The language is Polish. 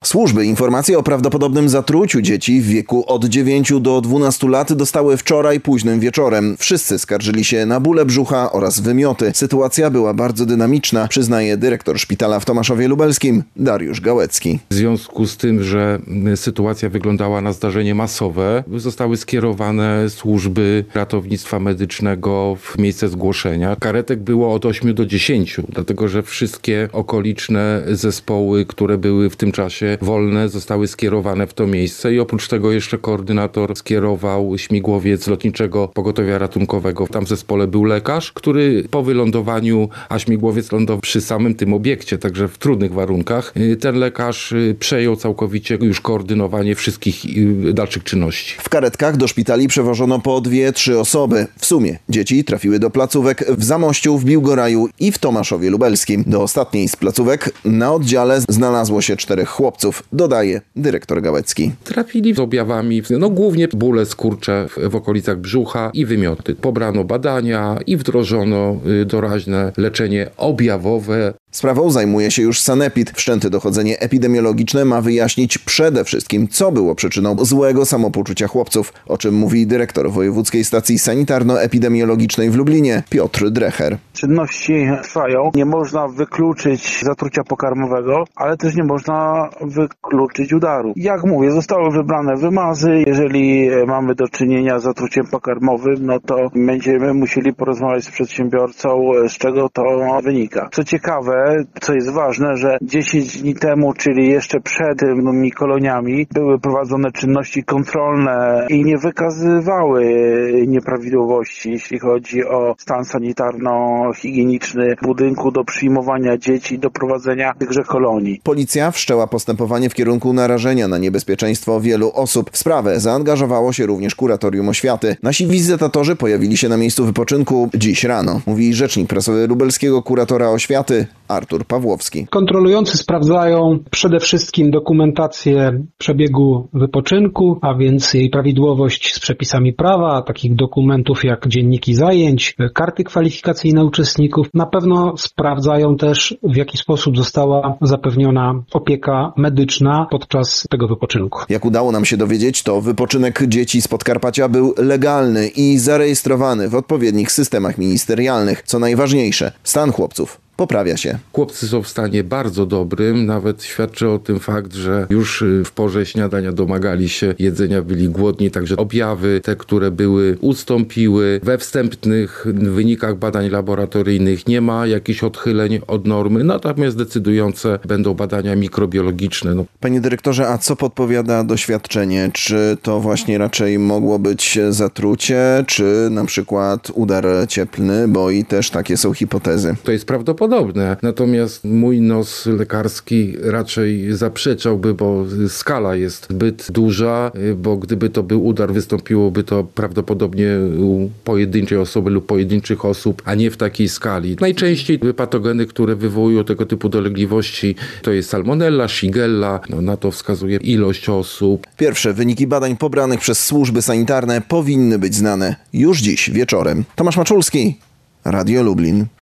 Służby informacje o prawdopodobnym zatruciu dzieci w wieku od 9 do 12 lat dostały wczoraj późnym wieczorem. Wszyscy skarżyli się na bóle brzucha oraz wymioty. Sytuacja była bardzo dynamiczna, przyznaje dyrektor szpitala w Tomaszowie Lubelskim Dariusz Gałecki. W związku z tym, że sytuacja wyglądała na zdarzenie masowe, zostały skierowane służby ratownictwa medycznego w miejsce zgłoszenia. Karetek było od 8 do 10, dlatego że wszystkie okoliczne zespoły, które były w tym czasie wolne, zostały skierowane w to miejsce i oprócz tego jeszcze koordynator skierował śmigłowiec Lotniczego Pogotowia Ratunkowego. Tam w zespole był lekarz, który po wylądowaniu, a śmigłowiec lądował przy samym tym obiekcie, także w trudnych warunkach, ten lekarz przejął całkowicie już koordynowanie wszystkich dalszych czynności. W karetkach do szpitali przewożono po 2-3 osoby. W sumie dzieci trafiły do placówek w Zamościu, w Biłgoraju i w Tomaszowie Lubelskim. Do ostatniej z placówek na oddziale znalazło się 4 chłopców, dodaje dyrektor Gałecki. Trafili z objawami, głównie bóle skurcze w okolicach brzucha i wymioty. Pobrano badania i wdrożono doraźne leczenie objawowe. Sprawą zajmuje się już sanepid. Wszczęte dochodzenie epidemiologiczne ma wyjaśnić przede wszystkim, co było przyczyną złego samopoczucia chłopców, o czym mówi dyrektor Wojewódzkiej Stacji Sanitarno-Epidemiologicznej w Lublinie Piotr Drecher. Czynności trwają. Nie można wykluczyć zatrucia pokarmowego, ale też nie można wykluczyć udaru. Jak mówię, zostały wybrane wymazy. Jeżeli mamy do czynienia z zatruciem pokarmowym, no to będziemy musieli porozmawiać z przedsiębiorcą, z czego to wynika. Co ciekawe, co jest ważne, że 10 dni temu, czyli jeszcze przed tymi koloniami, były prowadzone czynności kontrolne i nie wykazywały nieprawidłowości, jeśli chodzi o stan sanitarno-higieniczny budynku do przyjmowania dzieci, do prowadzenia tychże kolonii. Policja wszczęła postępowanie w kierunku narażenia na niebezpieczeństwo wielu osób. W sprawę zaangażowało się również Kuratorium Oświaty. Nasi wizytatorzy pojawili się na miejscu wypoczynku dziś rano, mówi rzecznik prasowy lubelskiego kuratora oświaty Artur Pawłowski. Kontrolujący sprawdzają przede wszystkim dokumentację przebiegu wypoczynku, a więc jej prawidłowość z przepisami prawa, takich dokumentów jak dzienniki zajęć, karty kwalifikacyjne uczestników. Na pewno sprawdzają też, w jaki sposób została zapewniona opieka medyczna podczas tego wypoczynku. Jak udało nam się dowiedzieć, to wypoczynek dzieci z Podkarpacia był legalny i zarejestrowany w odpowiednich systemach ministerialnych. Co najważniejsze, stan chłopców poprawia się. Chłopcy są w stanie bardzo dobrym, nawet świadczy o tym fakt, że już w porze śniadania domagali się jedzenia, byli głodni, także objawy te, które były, ustąpiły. We wstępnych wynikach badań laboratoryjnych nie ma jakichś odchyleń od normy, natomiast decydujące będą badania mikrobiologiczne. Panie dyrektorze, a co podpowiada doświadczenie? Czy to właśnie raczej mogło być zatrucie, czy na przykład udar cieplny, bo i też takie są hipotezy? To jest prawdopodobne. Natomiast mój nos lekarski raczej zaprzeczałby, bo skala jest zbyt duża, bo gdyby to był udar, wystąpiłoby to prawdopodobnie u pojedynczej osoby lub pojedynczych osób, a nie w takiej skali. Najczęściej patogeny, które wywołują tego typu dolegliwości, to jest salmonella, shigella, na to wskazuje ilość osób. Pierwsze wyniki badań pobranych przez służby sanitarne powinny być znane już dziś wieczorem. Tomasz Maczulski, Radio Lublin.